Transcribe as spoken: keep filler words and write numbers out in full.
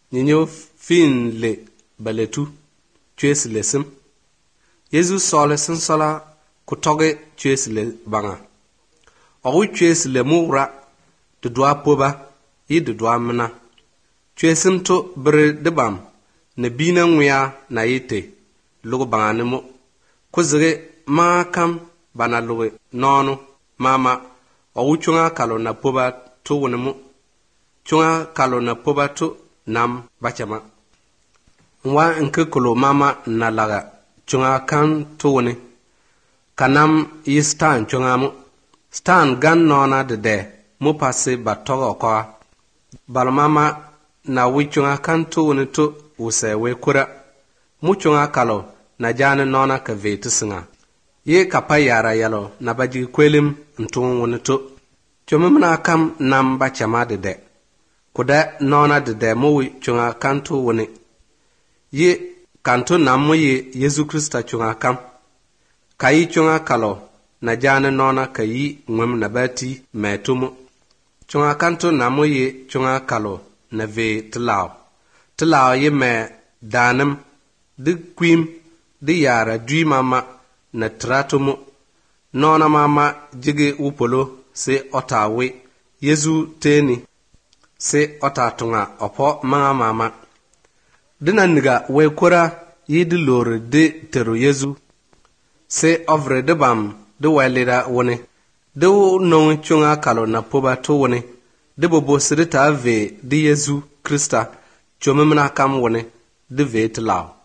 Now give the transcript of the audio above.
nyinyo fin le baletu chwes le sim Yesu sole sin sola kutoge chwes le banga ogu chwes le mura de doa poba yi de doa mena chwesim to bre de bam ne bina ngwya na yite lugo banga ne mo kuzire ma kam bana lugo nono mama ogu chunga kalo na poba to woni mo chunga kalo na poba to nam bachama wa nke kolo mama na laga chunga kan to woni kanam yi stan chunga mo stan gan nona de de mo passe batogo kwa bal mama na wi chunga kan to woni to use we kura mu chunga kalo na jana nona ka vetu singa ye kapa yara yalo na baji kwelim ntun woni to chumumna kam nam bachama de de kuda nona de de mo wi chunga kan to woni ye kanto namu ye Yesu Krista chunga kam kayi chunga kalo na jana nona kayi ngwem na bati metumu chunga kanto namu ye chunga kalo na ve tlao tlao ye me danam de kwim de yara dwi mama na tratumu nona mama jige upolo se otawe Yesu teni se otatunga opo mama mama dina niga we kura yi di lori de tero Yesu se ovre de bam de welira woni de no chunga kalo na poba to woni de bobo sirita ve de Yesu Krista chomemna kam woni de ve tlao